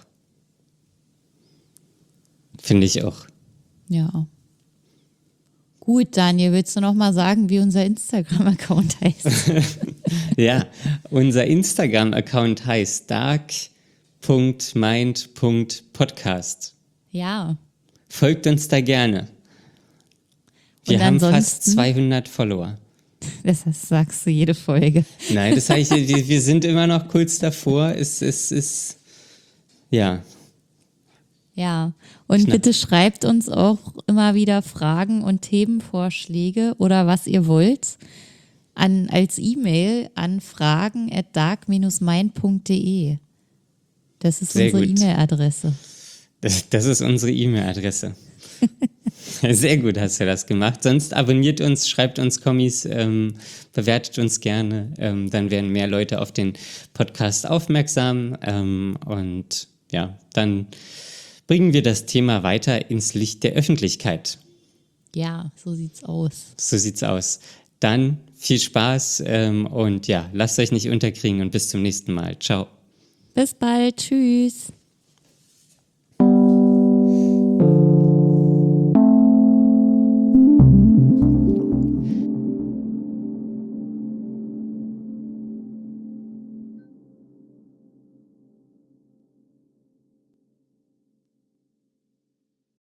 Finde ich auch. Ja. Gut, Daniel, willst du noch mal sagen, wie unser Instagram-Account heißt? Ja, unser Instagram-Account heißt dark Punkt mind Punkt podcast. Ja. Folgt uns da gerne. Wir Und haben fast ansonsten- zweihundert Follower. Das heißt, sagst du jede Folge. Nein, das heißt, wir, wir sind immer noch kurz davor. Es ist, ist, ja, Ja. Und Knapp. bitte schreibt uns auch immer wieder Fragen und Themenvorschläge oder was ihr wollt an, als E-Mail an fragen at dark Bindestrich mind Punkt de. Das ist Sehr unsere gut. E-Mail-Adresse. das, das ist unsere E-Mail-Adresse. Sehr gut hast du das gemacht. Sonst abonniert uns, schreibt uns Kommis, ähm, bewertet uns gerne. Ähm, dann werden mehr Leute auf den Podcast aufmerksam. Ähm, und ja, dann bringen wir das Thema weiter ins Licht der Öffentlichkeit. Ja, so sieht's aus. So sieht's aus. Dann viel Spaß ähm, und ja, lasst euch nicht unterkriegen und bis zum nächsten Mal. Ciao. Bis bald. Tschüss.